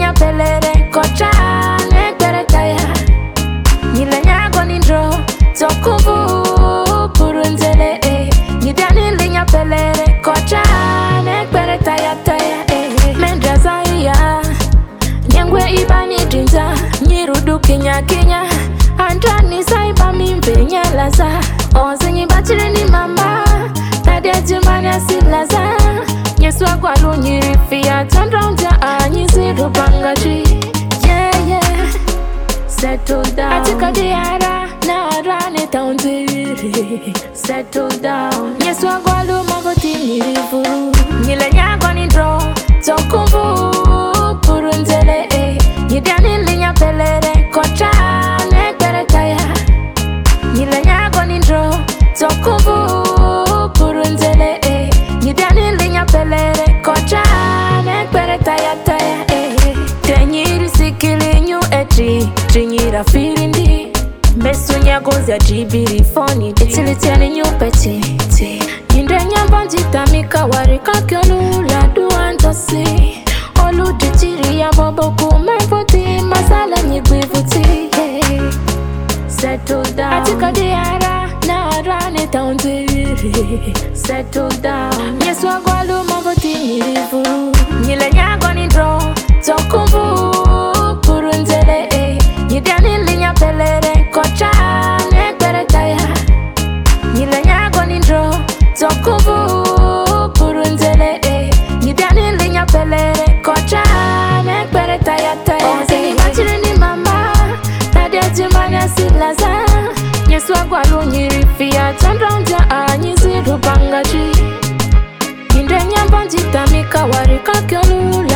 linya pelere kocha nekbere taya. Nile nyago nindro tokubu purunzele Nidani linya pelere kocha nekbere taya taya Mendraza iya Nyengwe ibani dinza Nyirudu kinya kinya Andrani saiba mimbe nyalaza Onzingi bachire ni mama Tade jumanya silaza Nyeswa kwa lunyiri fiya Tandra unja anyiziru bangaji Yeah yeah Settle down Atika diara na arane taunziri Settle down Nyeswa kwa lumagoti nirifuru Nyile nyago nindro Tokumbu purunzele Nidani linya pelere kocha nekbere taya Nyile nyago nindro Tokumbu purunzele Nidani linya pelere kocha nekbere taya taya Tenyiri sikili nyu etri Trinyira firindi Mesu nyagozi ya jibiri foni Etilitiani nyu peti Yinde nyambonji tamika warika kyonu ladu antosi Olu ditiri ya bobo kumepoti Masala nyigwivuti Settle down Atika diara na arane taunziri Settle down Nyeswa gwalu mavoti nirifuru Nyile nyago nindro Tokumbu purunzele Nidani linya pelere kocha nekbere taya Nyile nyago nindro Tokumbu purunzele Nidani linya pelere kocha nekbere taya taya Onzingi bachire ni mama Tade jumanya silaza Nyeswa gwalu nyiri fiya Tandra unja anyiziru bangaji Yinde nyambonji tamika warika kyonu